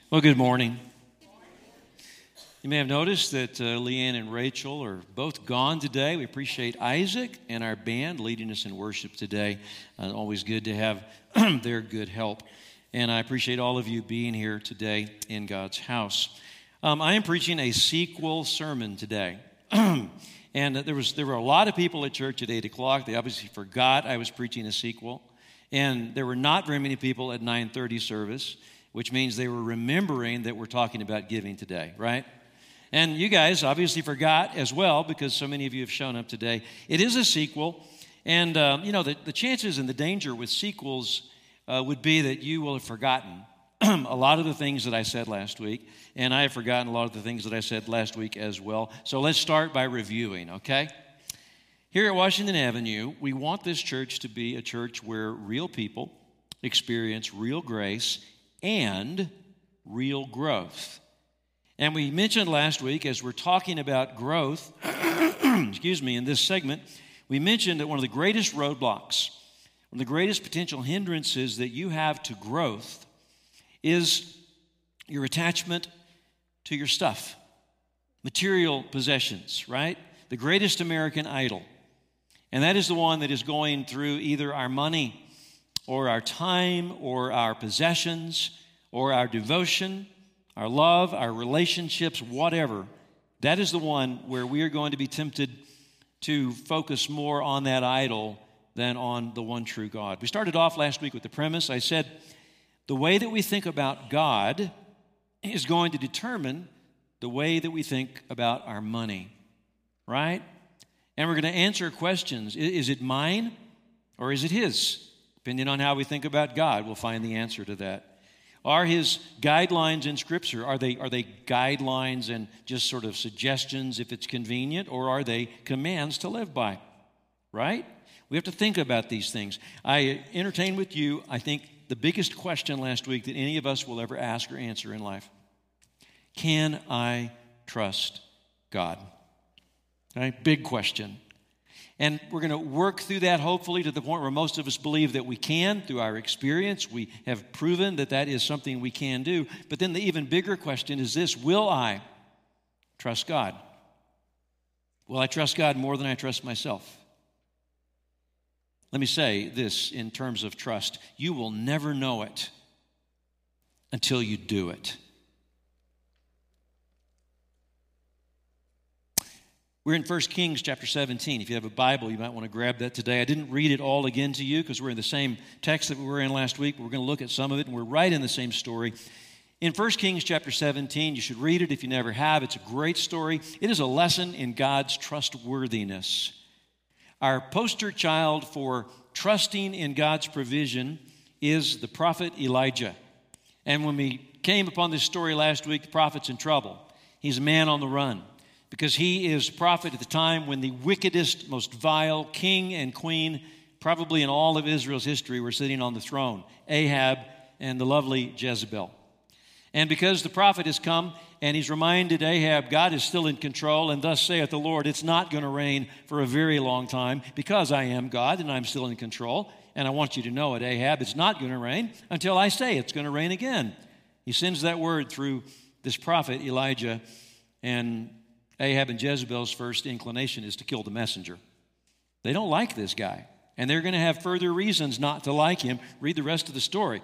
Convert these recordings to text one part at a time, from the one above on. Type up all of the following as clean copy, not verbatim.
Well, good morning. You may have noticed that Leanne and Rachel are both gone today. We appreciate Isaac and our band leading us in worship today. Always good to have their good help. And I appreciate all of you being here today in God's house. I am preaching a sequel sermon today. And there were a lot of people at church at 8 o'clock. They obviously forgot I was preaching a sequel. And there were not very many people at 9:30 service, which means they were remembering that we're talking about giving today, right? And you guys obviously forgot as well because so many of you have shown up today. It is a sequel, and the chances and the danger with sequels would be that you will have forgotten a lot of the things that I said last week, and I have forgotten a lot of the things that I said last week as well. So let's start by reviewing, okay? Here at Washington Avenue, we want this church to be a church where real people experience real grace and real growth. And we mentioned last week, as we're talking about growth, in this segment, we mentioned that one of the greatest roadblocks, one of the greatest potential hindrances that you have to growth is your attachment to your stuff, material possessions, right? The greatest American idol. And that is the one that is going through either our money or our time, or our possessions, or our devotion, our love, our relationships, whatever. That is the one where we are going to be tempted to focus more on that idol than on the one true God. We started off last week with the premise. I said, the way that we think about God is going to determine the way that we think about our money, right? And we're going to answer questions. Is it mine or is it His? Depending on how we think about God, we'll find the answer to that. Are His guidelines in Scripture, are they guidelines and just sort of suggestions if it's convenient, or are they commands to live by, right? We have to think about these things. I entertained with you, I think, the biggest question last week that any of us will ever ask or answer in life. Can I trust God? Right? Big question. And we're going to work through that, hopefully, to the point where most of us believe that we can. Through our experience, we have proven that that is something we can do. But then the even bigger question is this: will I trust God? Will I trust God more than I trust myself? Let me say this in terms of trust. You will never know it until you do it. We're in 1 Kings chapter 17. If you have a Bible, you might want to grab that today. I didn't read it all again to you because we're in the same text that we were in last week. We're going to look at some of it, and we're right in the same story. In 1 Kings chapter 17, you should read it if you never have. It's a great story. It is a lesson in God's trustworthiness. Our poster child for trusting in God's provision is the prophet Elijah. And when we came upon this story last week, the prophet's in trouble. He's a man on the run, because he is prophet at the time when the wickedest, most vile king and queen, probably in all of Israel's history, were sitting on the throne, Ahab and the lovely Jezebel. And because the prophet has come and he's reminded Ahab, God is still in control, and thus saith the Lord, it's not going to rain for a very long time because I am God and I'm still in control. And I want you to know it, Ahab, it's not going to rain until I say it's going to rain again. He sends that word through this prophet Elijah, and Ahab and Jezebel's first inclination is to kill the messenger. They don't like this guy, and they're going to have further reasons not to like him. Read the rest of the story.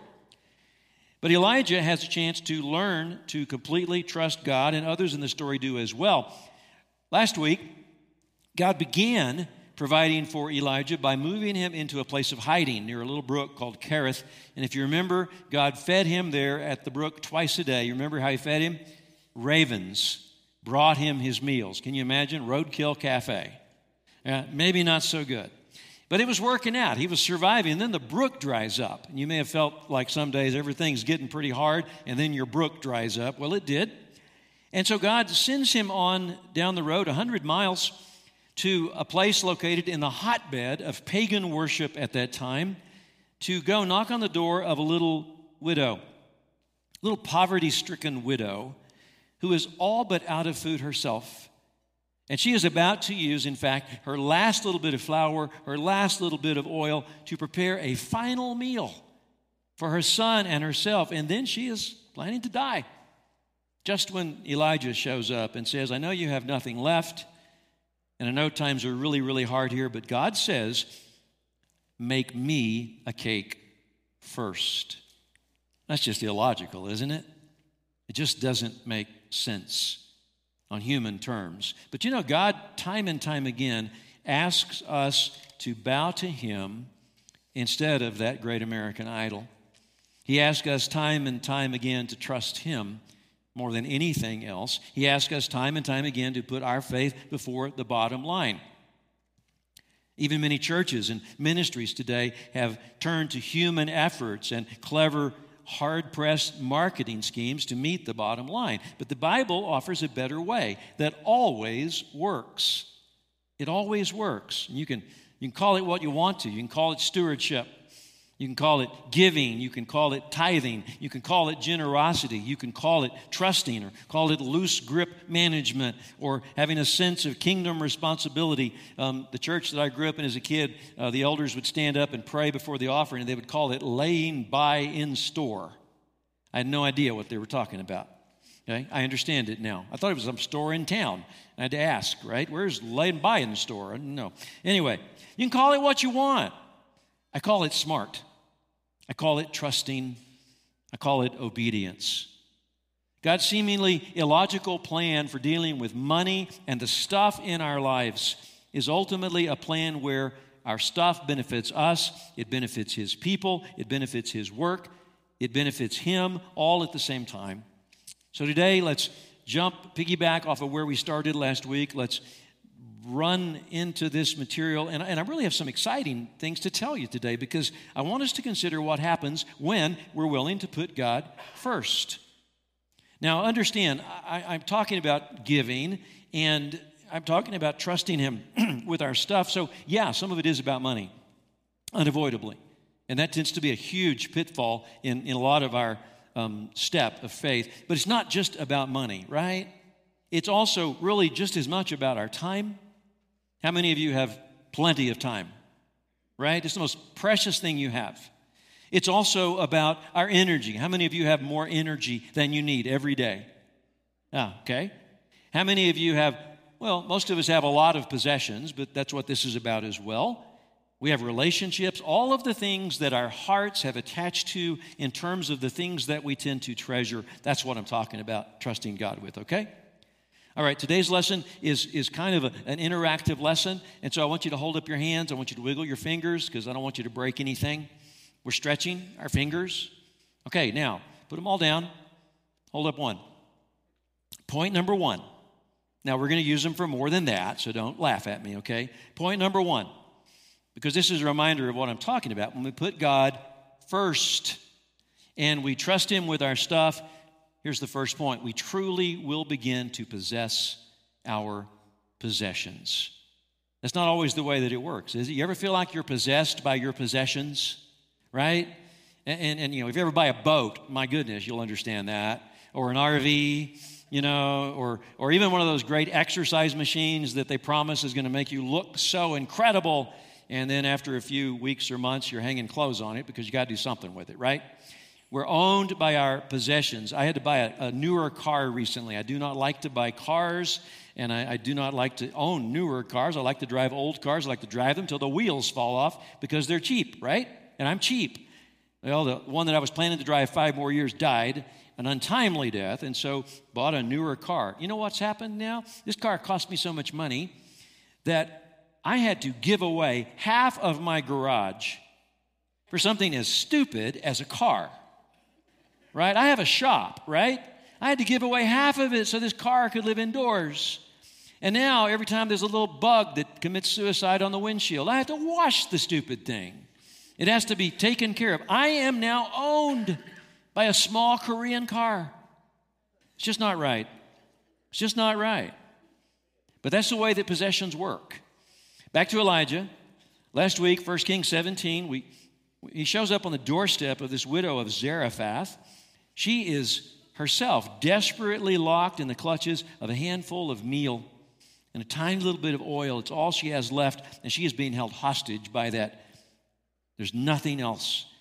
But Elijah has a chance to learn to completely trust God, and others in the story do as well. Last week, God began providing for Elijah by moving him into a place of hiding near a little brook called Kerith. And if you remember, God fed him there at the brook twice a day. You remember how He fed him? Ravens brought him his meals. Can you imagine? Roadkill Cafe. Maybe not so good. But it was working out. He was surviving. And then the brook dries up. And you may have felt like some days everything's getting pretty hard, and then your brook dries up. Well, it did. And so God sends him on down the road 100 miles to a place located in the hotbed of pagan worship at that time, to go knock on the door of a little widow, little poverty-stricken widow, who is all but out of food herself. And she is about to use, in fact, her last little bit of flour, her last little bit of oil to prepare a final meal for her son and herself. And then she is planning to die. Just when Elijah shows up and says, I know you have nothing left, and I know times are really, really hard here, but God says, make me a cake first. That's just illogical, isn't it? It just doesn't make sense on human terms. But you know, God, time and time again, asks us to bow to Him instead of that great American idol. He asks us time and time again to trust Him more than anything else. He asks us time and time again to put our faith before the bottom line. Even many churches and ministries today have turned to human efforts and clever, hard-pressed marketing schemes to meet the bottom line. But the Bible offers a better way that always works. It always works. You can call it what you want to. You can call it stewardship. You can call it giving. You can call it tithing. You can call it generosity. You can call it trusting, or call it loose grip management, or having a sense of kingdom responsibility. The church that I grew up in as a kid, the elders would stand up and pray before the offering, and they would call it laying by in store. I had no idea what they were talking about. Okay, I understand it now. I thought it was some store in town. I had to ask, right? Where's laying by in the store? I didn't know. Anyway, you can call it what you want. I call it smart. I call it trusting. I call it obedience. God's seemingly illogical plan for dealing with money and the stuff in our lives is ultimately a plan where our stuff benefits us, it benefits His people, it benefits His work, it benefits Him all at the same time. So today, let's piggyback off of where we started last week. Let's run into this material, and I really have some exciting things to tell you today, because I want us to consider what happens when we're willing to put God first. Now, understand, I'm talking about giving, and I'm talking about trusting Him with our stuff. So, yeah, some of it is about money, unavoidably. And that tends to be a huge pitfall in a lot of our step of faith. But it's not just about money, right? It's also really just as much about our time. How many of you have plenty of time, right? It's the most precious thing you have. It's also about our energy. How many of you have more energy than you need every day? Okay. How many of you have, well, most of us have a lot of possessions, but that's what this is about as well. We have relationships, all of the things that our hearts have attached to in terms of the things that we tend to treasure. That's what I'm talking about, trusting God with, okay? All right, today's lesson is kind of an interactive lesson, and so I want you to hold up your hands. I want you to wiggle your fingers, because I don't want you to break anything. We're stretching our fingers. Okay, now, put them all down. Hold up one. Point number one. Now, we're going to use them for more than that, so don't laugh at me, okay? Point number one, because this is a reminder of what I'm talking about. When we put God first and we trust Him with our stuff, here's the first point. We truly will begin to possess our possessions. That's not always the way that it works, is it? You ever feel like you're possessed by your possessions, right? And you know, if you ever buy a boat, my goodness, you'll understand that. Or an RV, you know, or even one of those great exercise machines that they promise is going to make you look so incredible, and then after a few weeks or months, you're hanging clothes on it because you got to do something with it, right? We're owned by our possessions. I had to buy a newer car recently. I do not like to buy cars, and I do not like to own newer cars. I like to drive old cars. I like to drive them till the wheels fall off because they're cheap, right? And I'm cheap. Well, the one that I was planning to drive 5 more years died, an untimely death, and so bought a newer car. You know what's happened now? This car cost me so much money that I had to give away half of my garage for something as stupid as a car. Right? I have a shop, right? I had to give away half of it so this car could live indoors. And now, every time there's a little bug that commits suicide on the windshield, I have to wash the stupid thing. It has to be taken care of. I am now owned by a small Korean car. It's just not right. It's just not right. But that's the way that possessions work. Back to Elijah. Last week, 1 Kings 17, he shows up on the doorstep of this widow of Zarephath. She is herself desperately locked in the clutches of a handful of meal and a tiny little bit of oil. It's all she has left, and she is being held hostage by that. There's nothing else.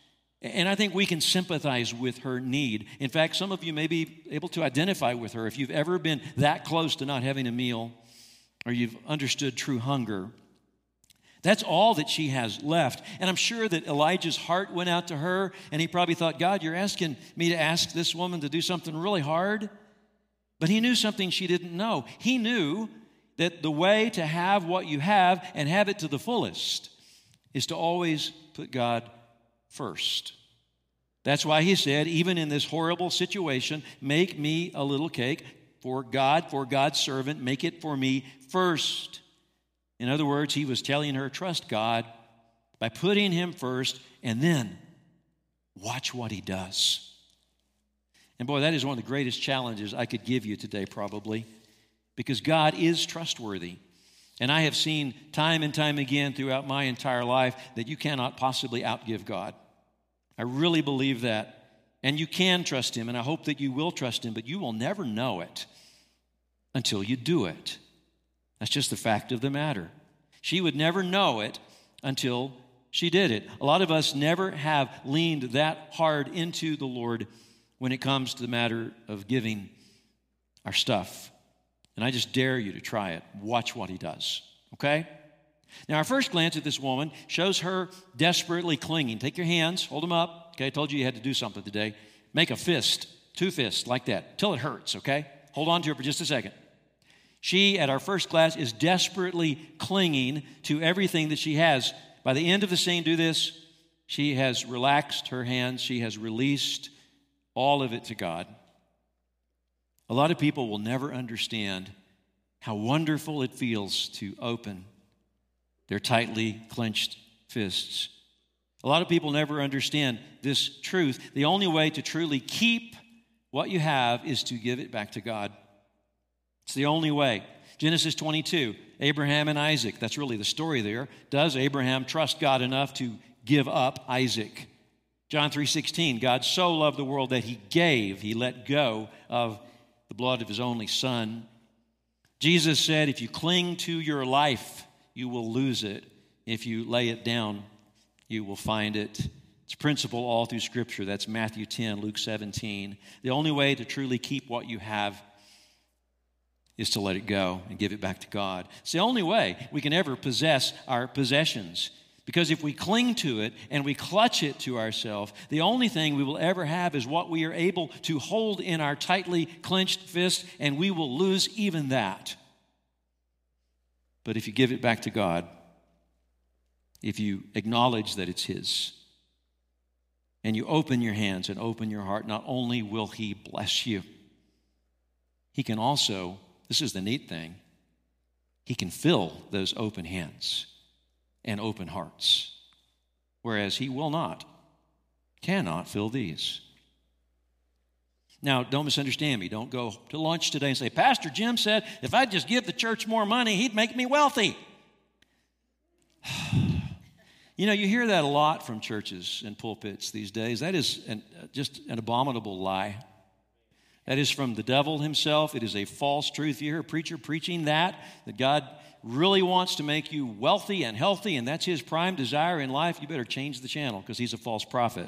And I think we can sympathize with her need. In fact, some of you may be able to identify with her if you've ever been that close to not having a meal or you've understood true hunger. That's all that she has left. And I'm sure that Elijah's heart went out to her, and he probably thought, God, you're asking me to ask this woman to do something really hard? But he knew something she didn't know. He knew that the way to have what you have and have it to the fullest is to always put God first. That's why he said, even in this horrible situation, make me a little cake for God, for God's servant, make it for me first. In other words, he was telling her, trust God by putting him first, and then watch what he does. And boy, that is one of the greatest challenges I could give you today, probably, because God is trustworthy. And I have seen time and time again throughout my entire life that you cannot possibly outgive God. I really believe that. And you can trust him, and I hope that you will trust him, but you will never know it until you do it. That's just the fact of the matter. She would never know it until she did it. A lot of us never have leaned that hard into the Lord when it comes to the matter of giving our stuff. And I just dare you to try it. Watch what he does, okay? Now, our first glance at this woman shows her desperately clinging. Take your hands, hold them up. Okay, I told you had to do something today. Make a fist, 2 fists like that, till it hurts, okay? Hold on to it for just a second. She, at our first glance, is desperately clinging to everything that she has. By the end of the scene, do this. She has relaxed her hands. She has released all of it to God. A lot of people will never understand how wonderful it feels to open their tightly clenched fists. A lot of people never understand this truth. The only way to truly keep what you have is to give it back to God. It's the only way. Genesis 22, Abraham and Isaac. That's really the story there. Does Abraham trust God enough to give up Isaac? John 3:16, God so loved the world that he gave, he let go of the blood of his only son. Jesus said, if you cling to your life, you will lose it. If you lay it down, you will find it. It's a principle all through Scripture. That's Matthew 10, Luke 17. The only way to truly keep what you have is to let it go and give it back to God. It's the only way we can ever possess our possessions. Because if we cling to it and we clutch it to ourselves, the only thing we will ever have is what we are able to hold in our tightly clenched fist, and we will lose even that. But if you give it back to God, if you acknowledge that it's his, and you open your hands and open your heart, not only will he bless you, he can also, this is the neat thing, he can fill those open hands and open hearts, whereas he will not, cannot fill these. Now, don't misunderstand me. Don't go to lunch today and say, Pastor Jim said if I just give the church more money, he'd make me wealthy. You know, you hear that a lot from churches and pulpits these days. That is just an abominable lie. That is from the devil himself. It is a false truth. You hear a preacher preaching that God really wants to make you wealthy and healthy, and that's his prime desire in life, you better change the channel because he's a false prophet.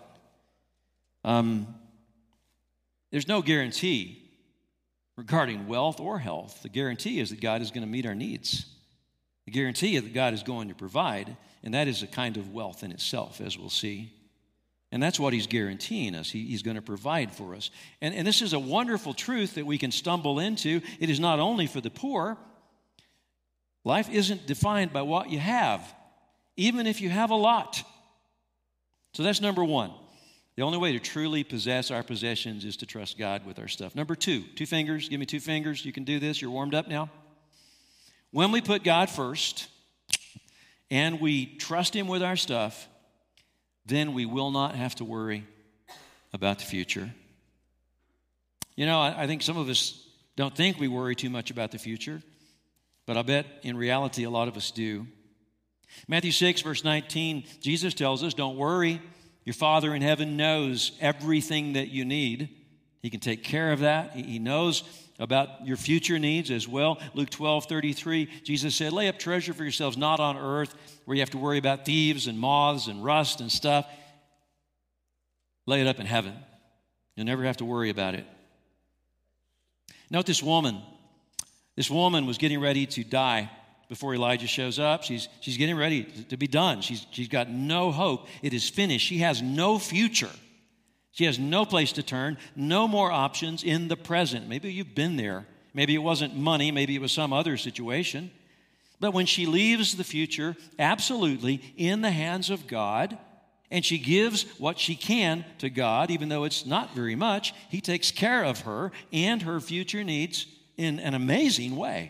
There's no guarantee regarding wealth or health. The guarantee is that God is going to meet our needs. The guarantee is that God is going to provide, and that is a kind of wealth in itself, as we'll see. And that's what he's guaranteeing us. He's going to provide for us. And this is a wonderful truth that we can stumble into. It is not only for the poor. Life isn't defined by what you have, even if you have a lot. So that's number one. The only way to truly possess our possessions is to trust God with our stuff. Number two fingers. Give me 2 fingers. You can do this. You're warmed up now. When we put God first and we trust him with our stuff, then we will not have to worry about the future. You know, I think some of us don't think we worry too much about the future, but I bet in reality a lot of us do. Matthew 6, verse 19, Jesus tells us, don't worry. Your Father in heaven knows everything that you need. He can take care of that. He knows about your future needs as well. Luke 12:33, Jesus said, lay up treasure for yourselves not on earth where you have to worry about thieves and moths and rust and stuff. Lay it up in heaven. You'll never have to worry about it. Note this woman. This woman was getting ready to die before Elijah shows up. She's getting ready to be done. She's got no hope. It is finished. She has no future. She has no place to turn, no more options in the present. Maybe you've been there. Maybe it wasn't money. Maybe it was some other situation. But when she leaves the future absolutely in the hands of God, and she gives what she can to God, even though it's not very much, He takes care of her and her future needs in an amazing way.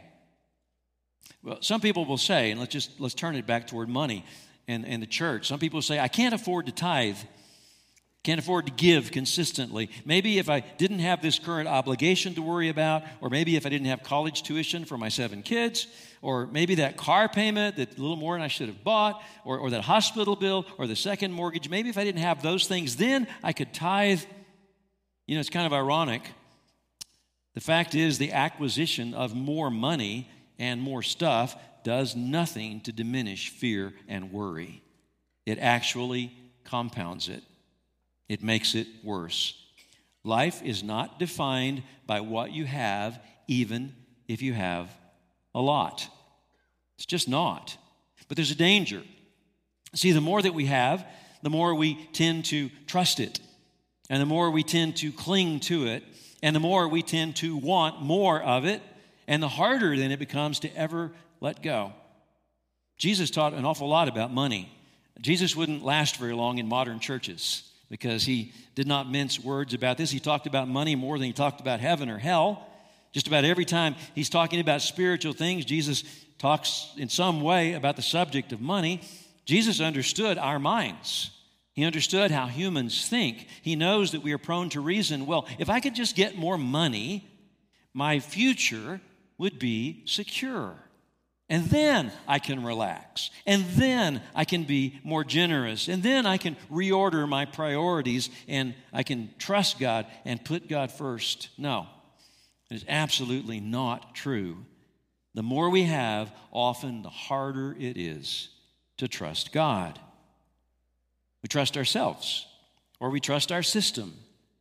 Well, some people will say, and let's turn it back toward money and the church. Some people say, I can't afford to tithe. Can't afford to give consistently. Maybe if I didn't have this current obligation to worry about, or maybe if I didn't have college tuition for my 7 kids, or maybe that car payment that a little more than I should have bought, or that hospital bill, or the second mortgage, maybe if I didn't have those things, then I could tithe. You know, it's kind of ironic. The fact is, the acquisition of more money and more stuff does nothing to diminish fear and worry. It actually compounds it. It makes it worse. Life is not defined by what you have, even if you have a lot. It's just not. But there's a danger. See, the more that we have, the more we tend to trust it, and the more we tend to cling to it, and the more we tend to want more of it, and the harder then it becomes to ever let go. Jesus taught an awful lot about money. Jesus wouldn't last very long in modern churches, because He did not mince words about this. He talked about money more than He talked about heaven or hell. Just about every time He's talking about spiritual things, Jesus talks in some way about the subject of money. Jesus understood our minds. He understood how humans think. He knows that we are prone to reason, well, if I could just get more money, my future would be secure. And then I can relax. And then I can be more generous. And then I can reorder my priorities and I can trust God and put God first. No, it is absolutely not true. The more we have, often the harder it is to trust God. We trust ourselves, or we trust our system.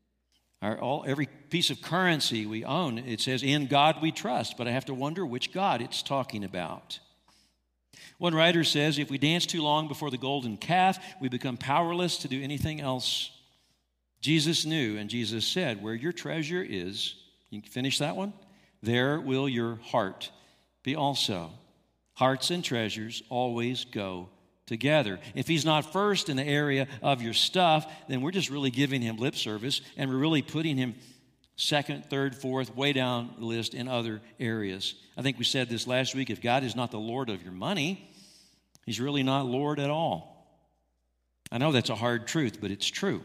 Every piece of currency we own, it says, in God we trust, but I have to wonder which God it's talking about. One writer says, if we dance too long before the golden calf, we become powerless to do anything else. Jesus knew, and Jesus said, where your treasure is, you can finish that one? There will your heart be also. Hearts and treasures always go together. If He's not first in the area of your stuff, then we're just really giving Him lip service, and we're really putting Him second, third, fourth, way down the list in other areas. I think we said this last week. If God is not the Lord of your money, He's really not Lord at all. I know that's a hard truth, but it's true.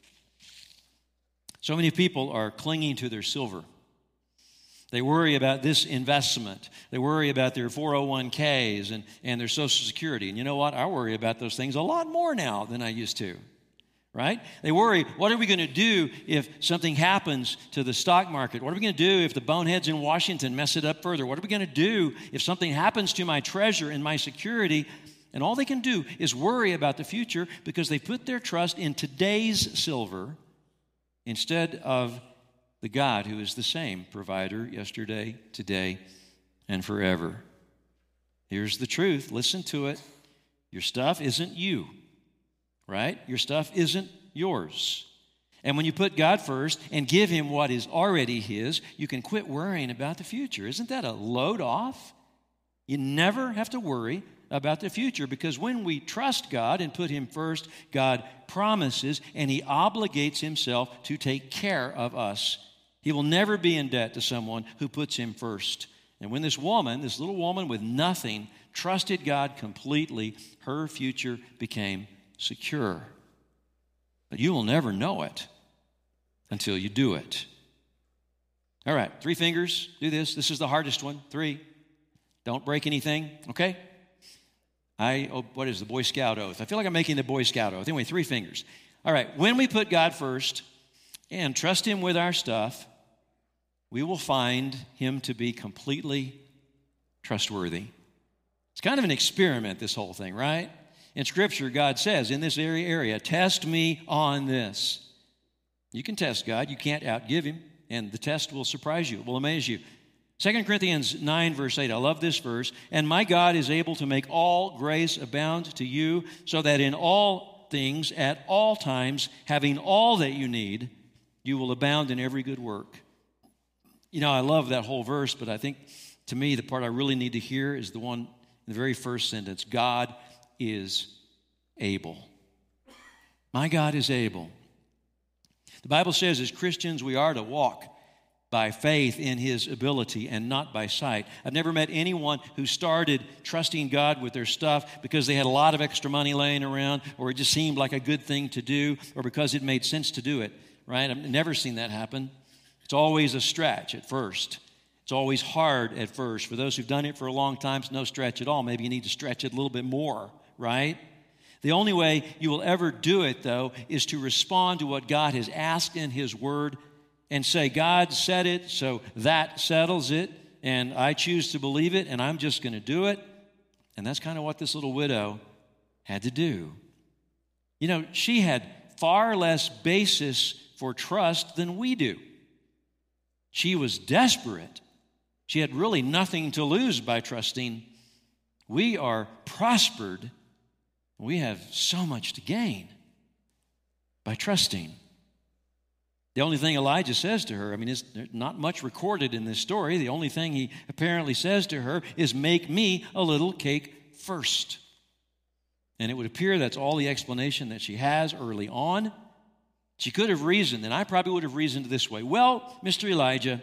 So many people are clinging to their silver. They worry about this investment. They worry about their 401ks and their Social Security. And you know what? I worry about those things a lot more now than I used to, right? They worry, what are we going to do if something happens to the stock market? What are we going to do if the boneheads in Washington mess it up further? What are we going to do if something happens to my treasure and my security? And all they can do is worry about the future because they put their trust in today's silver instead of the God who is the same provider yesterday, today, and forever. Here's the truth. Listen to it. Your stuff isn't you, right? Your stuff isn't yours. And when you put God first and give Him what is already His, you can quit worrying about the future. Isn't that a load off? You never have to worry about the future, because when we trust God and put Him first, God promises and He obligates Himself to take care of us. He will never be in debt to someone who puts Him first. And when this little woman with nothing, trusted God completely, her future became secure. But you will never know it until you do it. All right, 3 fingers, do this. This is the hardest one. 3. Don't break anything, okay? What is the Boy Scout oath? I feel like I'm making the Boy Scout oath. Anyway, 3 fingers. All right, when we put God first and trust Him with our stuff, we will find Him to be completely trustworthy. It's kind of an experiment, this whole thing, right? In Scripture, God says, in this area, test me on this. You can test God. You can't outgive him, and the test will surprise you. It will amaze you. 2 Corinthians 9, verse 8, I love this verse. And my God is able to make all grace abound to you, so that in all things, at all times, having all that you need, you will abound in every good work. You know, I love that whole verse, but I think, to me, the part I really need to hear is the one in the very first sentence. God is able. My God is able. The Bible says as Christians we are to walk by faith in his ability and not by sight. I've never met anyone who started trusting God with their stuff because they had a lot of extra money laying around, or it just seemed like a good thing to do, or because it made sense to do it, right? I've never seen that happen. It's always a stretch at first. It's always hard at first. For those who've done it for a long time, it's no stretch at all. Maybe you need to stretch it a little bit more, right? The only way you will ever do it, though, is to respond to what God has asked in his word and say, God said it, so that settles it, and I choose to believe it, and I'm just going to do it. And that's kind of what this little widow had to do. You know, she had far less basis for trust than we do. She was desperate. She had really nothing to lose by trusting. We are prospered. We have so much to gain by trusting. The only thing Elijah says to her, there's not much recorded in this story. The only thing he apparently says to her is, make me a little cake first. And it would appear that's all the explanation that she has early on. She could have reasoned, and I probably would have reasoned this way. Well, Mr. Elijah,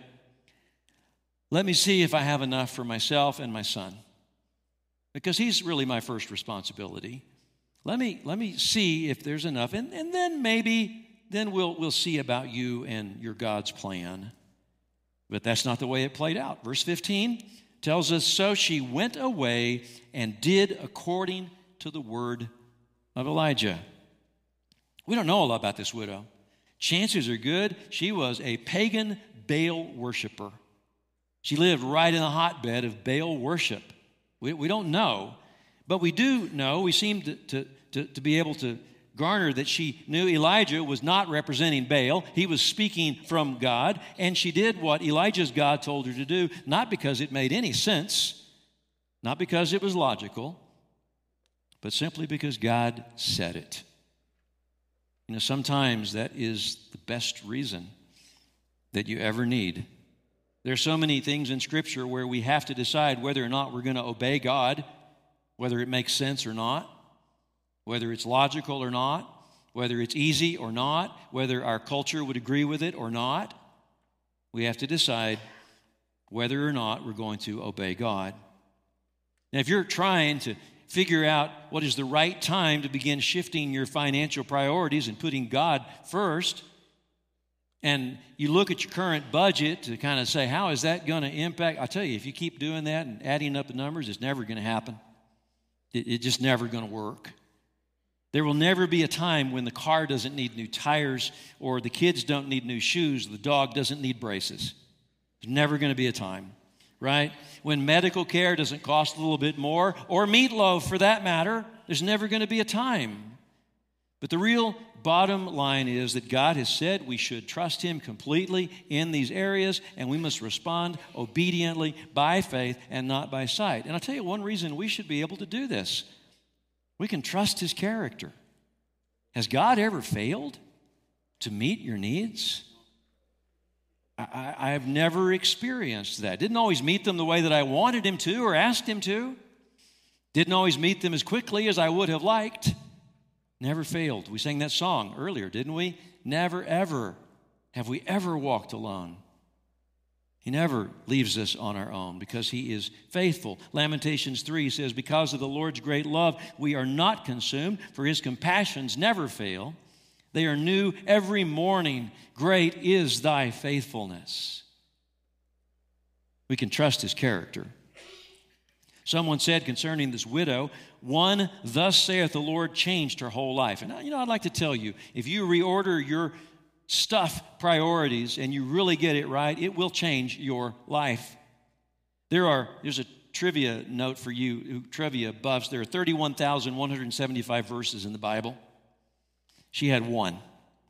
let me see if I have enough for myself and my son, because he's really my first responsibility. Let me see if there's enough, and then maybe we'll see about you and your God's plan. But that's not the way it played out. Verse 15 tells us, so she went away and did according to the word of Elijah. We don't know a lot about this widow. Chances are good she was a pagan Baal worshiper. She lived right in the hotbed of Baal worship. We don't know, but we do know, we seem to be able to garner that she knew Elijah was not representing Baal. He was speaking from God, and she did what Elijah's God told her to do, not because it made any sense, not because it was logical, but simply because God said it. You know, sometimes that is the best reason that you ever need. There are so many things in Scripture where we have to decide whether or not we're going to obey God, whether it makes sense or not, whether it's logical or not, whether it's easy or not, whether our culture would agree with it or not. We have to decide whether or not we're going to obey God. Now, if you're trying to figure out what is the right time to begin shifting your financial priorities and putting God first, and you look at your current budget to kind of say, how is that going to impact? I'll tell you, if you keep doing that and adding up the numbers, it's never going to happen. It's just never going to work. There will never be a time when the car doesn't need new tires, or the kids don't need new shoes, the dog doesn't need braces. There's never going to be a time, right? When medical care doesn't cost a little bit more, or meatloaf for that matter, there's never going to be a time. But the real bottom line is that God has said we should trust him completely in these areas, and we must respond obediently by faith and not by sight. And I'll tell you one reason we should be able to do this. We can trust his character. Has God ever failed to meet your needs? I have never experienced that. Didn't always meet them the way that I wanted him to or asked him to. Didn't always meet them as quickly as I would have liked. Never failed. We sang that song earlier, didn't we? Never, ever have we ever walked alone. He never leaves us on our own because he is faithful. Lamentations 3 says, because of the Lord's great love, we are not consumed, for his compassions never fail. They are new every morning. Great is thy faithfulness. We can trust his character. Someone said concerning this widow, one, thus saith the Lord, changed her whole life. And I'd like to tell you, if you reorder your stuff priorities and you really get it right, it will change your life. There's a trivia note for you, trivia buffs. There are 31,175 verses in the Bible. She had one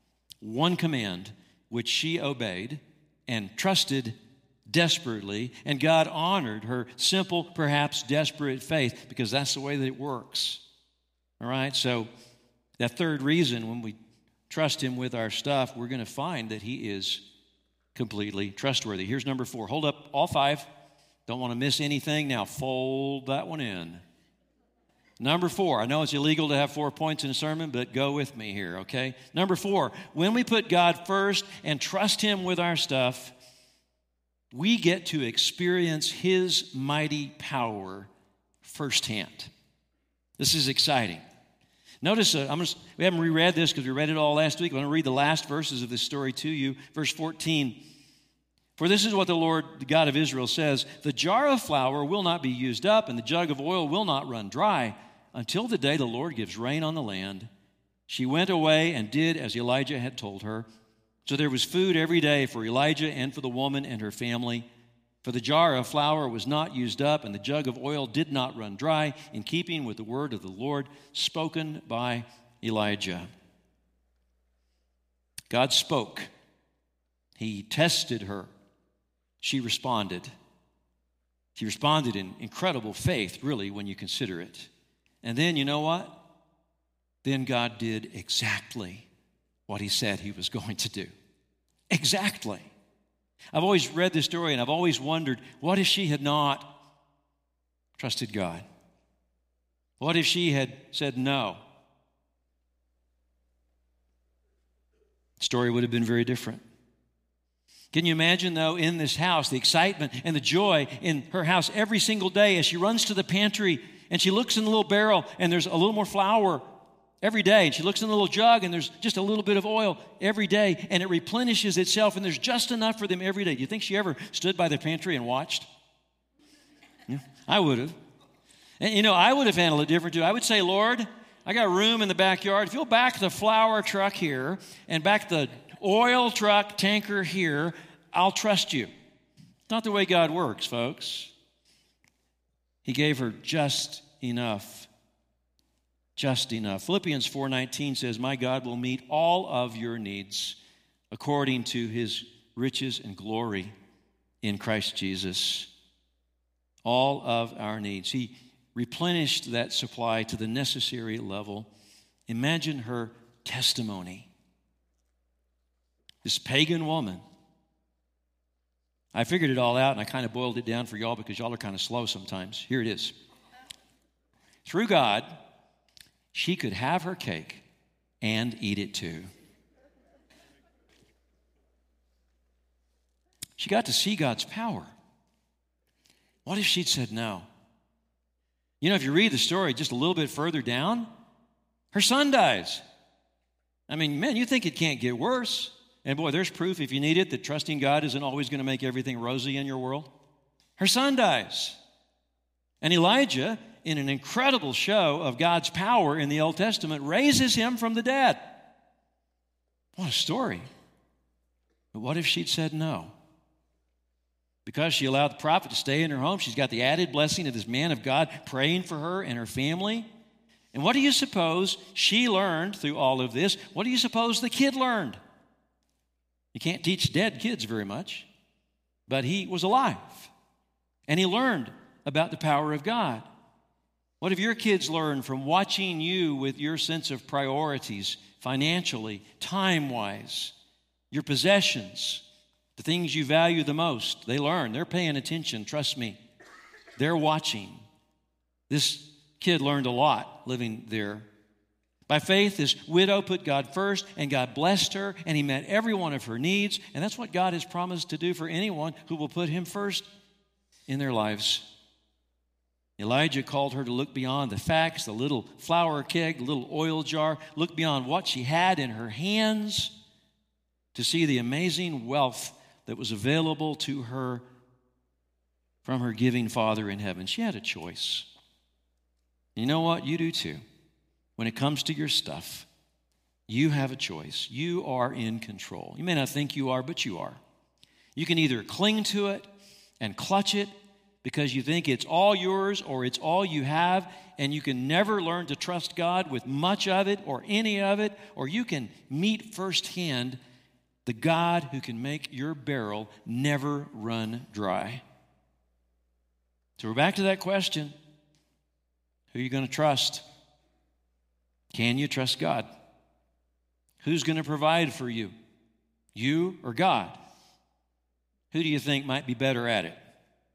one command, which she obeyed and trusted desperately, and God honored her simple, perhaps desperate faith, because that's the way that it works. All right, so that third reason, when we trust Him with our stuff, we're going to find that He is completely trustworthy. Here's number 4. Hold up all 5. Don't want to miss anything. Now fold that one in. Number 4. I know it's illegal to have 4 points in a sermon, but go with me here, okay? Number 4. When we put God first and trust Him with our stuff, we get to experience His mighty power firsthand. This is exciting. Notice, we haven't reread this because we read it all last week. I'm going to read the last verses of this story to you. Verse 14. For this is what the Lord, the God of Israel, says, the jar of flour will not be used up, and the jug of oil will not run dry, until the day the Lord gives rain on the land. She went away and did as Elijah had told her. So there was food every day for Elijah and for the woman and her family. For the jar of flour was not used up, and the jug of oil did not run dry, in keeping with the word of the Lord spoken by Elijah. God spoke. He tested her. She responded. She responded in incredible faith, really, when you consider it. And then, you know what? Then God did exactly what He said He was going to do. Exactly. I've always read this story, and I've always wondered, what if she had not trusted God? What if she had said no? The story would have been very different. Can you imagine, though, in this house, the excitement and the joy in her house every single day as she runs to the pantry and she looks in the little barrel and there's a little more flour every day, and she looks in the little jug and there's just a little bit of oil every day, and it replenishes itself, and there's just enough for them every day. Do you think she ever stood by the pantry and watched? Yeah, I would have. And, I would have handled it different, too. I would say, Lord, I got room in the backyard. If you'll back the flour truck here and back the oil truck tanker here, I'll trust you. Not the way God works, folks. He gave her just enough. Just enough. Philippians 4:19 says, my God will meet all of your needs according to His riches and glory in Christ Jesus. All of our needs. He replenished that supply to the necessary level. Imagine her testimony. This pagan woman. I figured it all out, and I kind of boiled it down for y'all because y'all are kind of slow sometimes. Here it is. Through God, she could have her cake and eat it too. She got to see God's power. What if she'd said no? If you read the story just a little bit further down, her son dies. I mean, man, you think it can't get worse. And boy, there's proof, if you need it, that trusting God isn't always going to make everything rosy in your world. Her son dies. And Elijah, in an incredible show of God's power in the Old Testament, raises him from the dead. What a story. But what if she'd said no? Because she allowed the prophet to stay in her home, she's got the added blessing of this man of God praying for her and her family. And what do you suppose she learned through all of this? What do you suppose the kid learned? You can't teach dead kids very much, but he was alive, and he learned about the power of God. What have your kids learned from watching you with your sense of priorities, financially, time-wise, your possessions, the things you value the most? They learn. They're paying attention. Trust me. They're watching. This kid learned a lot living there. By faith, this widow put God first, and God blessed her, and He met every one of her needs. And that's what God has promised to do for anyone who will put Him first in their lives. Elijah called her to look beyond the facts, the little flour keg, the little oil jar, look beyond what she had in her hands to see the amazing wealth that was available to her from her giving Father in heaven. She had a choice. You know what? You do too. When it comes to your stuff, you have a choice. You are in control. You may not think you are, but you are. You can either cling to it and clutch it, because you think it's all yours or it's all you have, and you can never learn to trust God with much of it or any of it, or you can meet firsthand the God who can make your barrel never run dry. So we're back to that question. Who are you going to trust? Can you trust God? Who's going to provide for you? You or God? Who do you think might be better at it?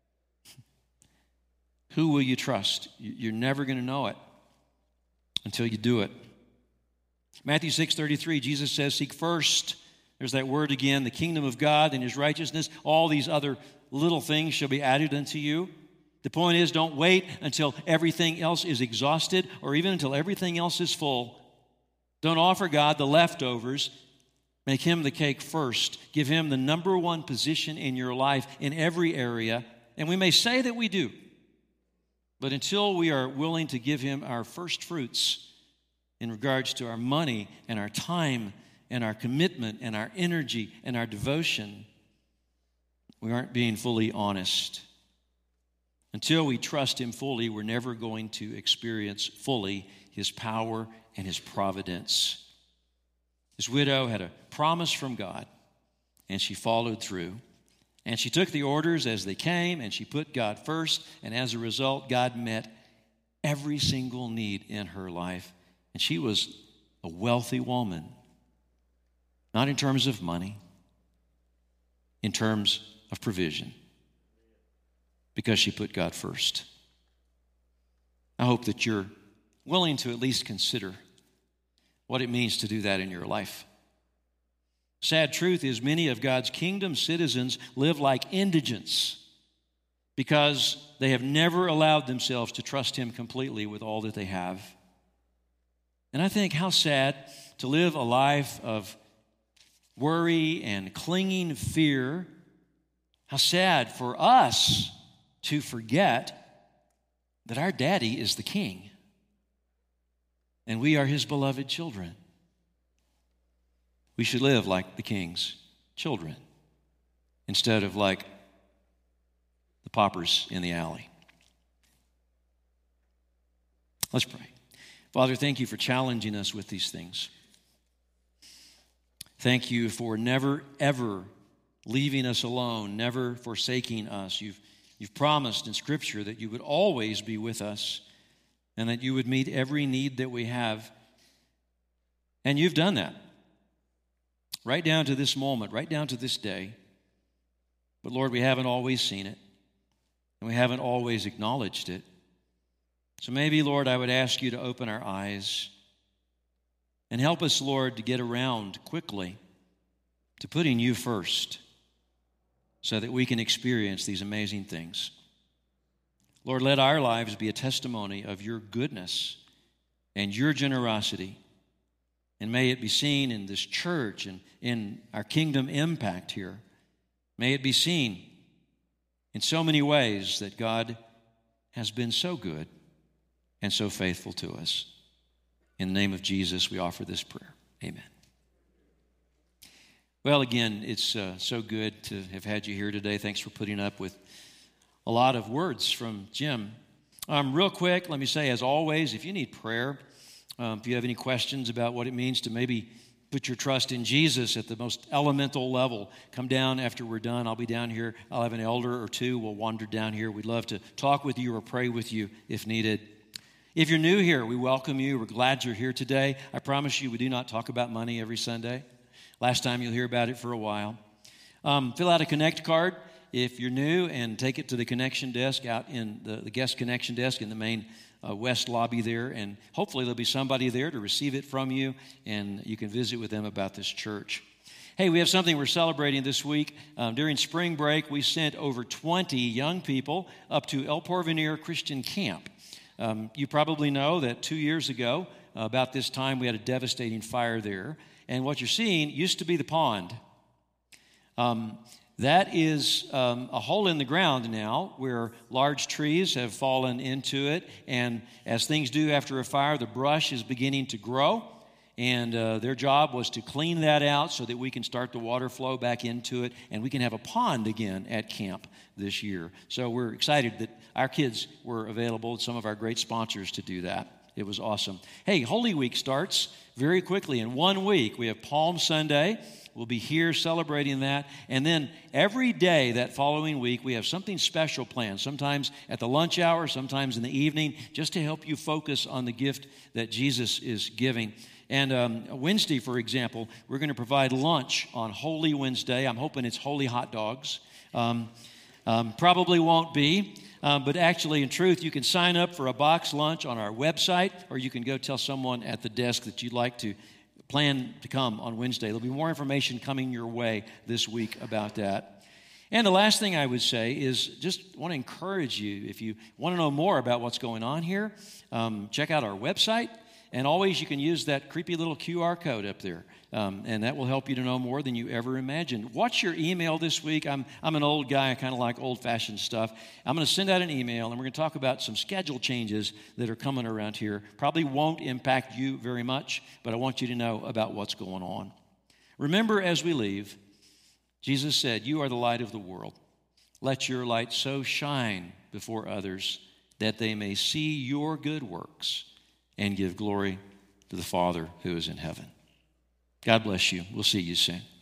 Who will you trust? You're never going to know it until you do it. Matthew 6:33, Jesus says, seek first, there's that word again, the kingdom of God and his righteousness. All these other little things shall be added unto you. The point is, don't wait until everything else is exhausted or even until everything else is full. Don't offer God the leftovers. Make him the cake first. Give him the number one position in your life in every area. And we may say that we do, but until we are willing to give him our first fruits in regards to our money and our time and our commitment and our energy and our devotion, we aren't being fully honest. Until we trust him fully, we're never going to experience fully his power and his providence. This widow had a promise from God, and she followed through. And she took the orders as they came, and she put God first, and as a result, God met every single need in her life. And she was a wealthy woman, not in terms of money, in terms of provision, because she put God first. I hope that you're willing to at least consider what it means to do that in your life. Sad truth is many of God's kingdom citizens live like indigents because they have never allowed themselves to trust him completely with all that they have. And I think how sad to live a life of worry and clinging fear. How sad for us to forget that our daddy is the king and we are his beloved children. We should live like the king's children instead of like the paupers in the alley. Let's pray. Father, thank you for challenging us with these things. Thank you for never, ever leaving us alone, never forsaking us. You've promised in Scripture that you would always be with us and that you would meet every need that we have. And you've done that. Right down to this moment, right down to this day. But Lord, we haven't always seen it, and we haven't always acknowledged it. So maybe, Lord, I would ask you to open our eyes and help us, Lord, to get around quickly to putting you first so that we can experience these amazing things. Lord, let our lives be a testimony of your goodness and your generosity. And may it be seen in this church and in our kingdom impact here. May it be seen in so many ways that God has been so good and so faithful to us. In the name of Jesus, we offer this prayer. Amen. Well, again, it's so good to have had you here today. Thanks for putting up with a lot of words from Jim. Real quick, let me say, as always, if you need prayer, if you have any questions about what it means to maybe put your trust in Jesus at the most elemental level, come down after we're done. I'll be down here. I'll have an elder or two. We'll wander down here. We'd love to talk with you or pray with you if needed. If you're new here, we welcome you. We're glad you're here today. I promise you we do not talk about money every Sunday. Last time you'll hear about it for a while. Fill out a Connect card if you're new and take it to the connection desk out in the guest connection desk in the main west lobby there, and hopefully there'll be somebody there to receive it from you, and you can visit with them about this church. Hey, we have something we're celebrating this week. During spring break, we sent over 20 young people up to El Porvenir Christian Camp. You probably know that 2 years ago, about this time, we had a devastating fire there, and what you're seeing used to be the pond. That is a hole in the ground now where large trees have fallen into it. And as things do after a fire, the brush is beginning to grow. and their job was to clean that out so that we can start the water flow back into it, and we can have a pond again at camp this year. So we're excited that our kids were available, some of our great sponsors, to do that. It was awesome. Hey, Holy Week starts very quickly. In 1 week, we have Palm Sunday. We'll be here celebrating that. And then every day that following week, we have something special planned, sometimes at the lunch hour, sometimes in the evening, just to help you focus on the gift that Jesus is giving. And Wednesday, for example, we're going to provide lunch on Holy Wednesday. I'm hoping it's holy hot dogs. Probably won't be. But actually, in truth, you can sign up for a box lunch on our website, or you can go tell someone at the desk that you'd like to plan to come on Wednesday. There'll be more information coming your way this week about that. And the last thing I would say is just want to encourage you, if you want to know more about what's going on here, check out our website. And always you can use that creepy little QR code up there, and that will help you to know more than you ever imagined. Watch your email this week. I'm an old guy. I kind of like old-fashioned stuff. I'm going to send out an email, and we're going to talk about some schedule changes that are coming around here. Probably won't impact you very much, but I want you to know about what's going on. Remember, as we leave, Jesus said, "You are the light of the world. Let your light so shine before others that they may see your good works and give glory to the Father who is in heaven." God bless you. We'll see you soon.